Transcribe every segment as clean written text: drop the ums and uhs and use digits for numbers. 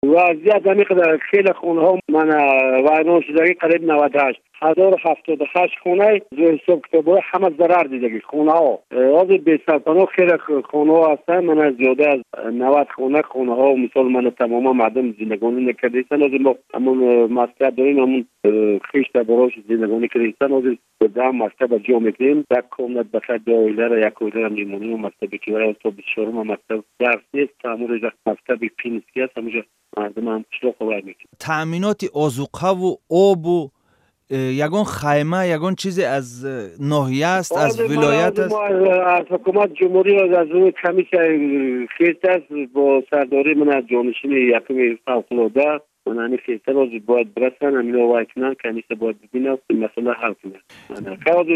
وضعیت همیشه خیلی خونه ها من ویران شدگی قریب 98 1078 خونه زو حساب کتاب همه ضرر دیدگی خونه ها از 20 سالانه خیلی خونه ها هستن. من زیاده از 90 خونه ها مثال من تماما مردم زندگانی نکردیستن. از ما همون مسئله داریم همون خیش تبراش زندگانی کردیستن. از در مسئله جا میکنیم یک کاملت بخیر دایله را یک کویده را میمونیم و مسئله بکیوره از تو 24 مسئله درس نیست تامور از مسئله پینسکی هست همونجا مردم هم شلوخ رو میکنیم. تأمینات آذوقه و آب و یگان خیمه یگان چیزی از ناحیه است از ولایت است. از حکومت جمهوری از روی کمیسیون خیست است با سرداری من از جانشین یکم فوق‌العاده من خیسته روز باید برسن امینا وای کنن کمیسیون باید ببینه مسئله حل کنه.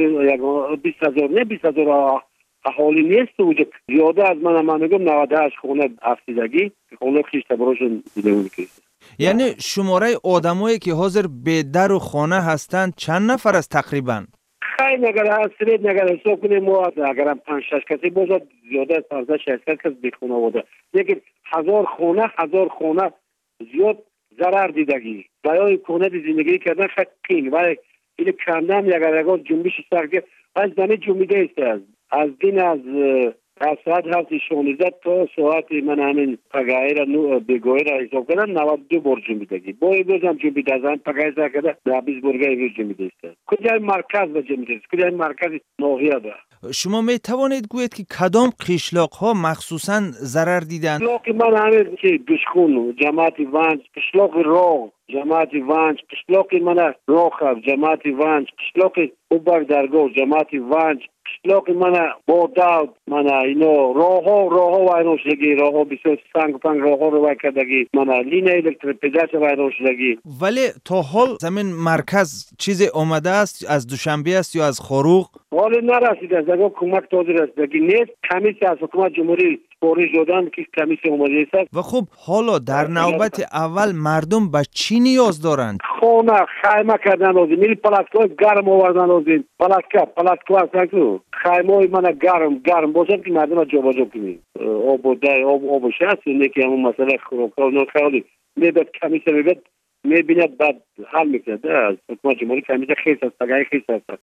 خیلی 20,000 نه 20,000 احالی نیست وجود زیاده از من میگم 98 خونه افسیدگی خونه خیشته براشون دیدگونی کرد. یعنی شماره آدمایی که حاضر به در و خانه هستند چند نفر است تقریبا؟ خیلی اگر هستید اگر حساب کنیم ما اگر 5-6 کسی باشد زیاده از 15-16 کس به خونه بوده لیکن 1000 خونه زیاد ضرر دیدگی برای خونه زندگی کردن خیلی قین ولی این کندن اگر جنبش سرگه از زمین جنبیده است از دین از ساعت 7:16 تا ساعت من همین پگاهی را بگاهی را حساب کردم 92 بار جنبیدگی با این روز هم جنبیده از هم پگاهی را کرده 20 برگه روز جنبیده است. کجای مرکز و جنبیده است کجای مرکز ناحیه ده. شما می توانید گویید که کدام قشلاق ها مخصوصا ضرر دیدند؟ قشلاق من همین که گشخون جماعت ونج قشلاق راه جماعت ونج قشلاق من راخب جماعت ونج قشلاق اوبر درگاه جماعت ونج قشلاق من با داود من اینا راه ها ویران شدگی راه ها بسیار سنگ پنگ راه ها رو وکردگی من لین الکتریفیکیشن ویران شدگی. ولی تا حال زمین مرکز چیزی آمده است از دوشنبه است یا از خاروق؟ حالا نرسیده از اگر کمک تازه رسیدگی نیست کمیسی از حکومت جمهوری سپارش دادن که کمیسی اومده است. و خب حالا در نوبت اول مردم به چی نیاز دارند؟ خانه خیمه کردن لازم میری پلاتکای گرم آوردن لازم پلاتکا هستن که خیمه من گرم باشد که مردم جابجا کنیم آب و در آب و شست یکی همون مسئله خوراک‌ها و خیلی میبید کمیسی میبیند بعد حل میکنه از حکومت جمهوری کمیسی خیست است تگه خیست است.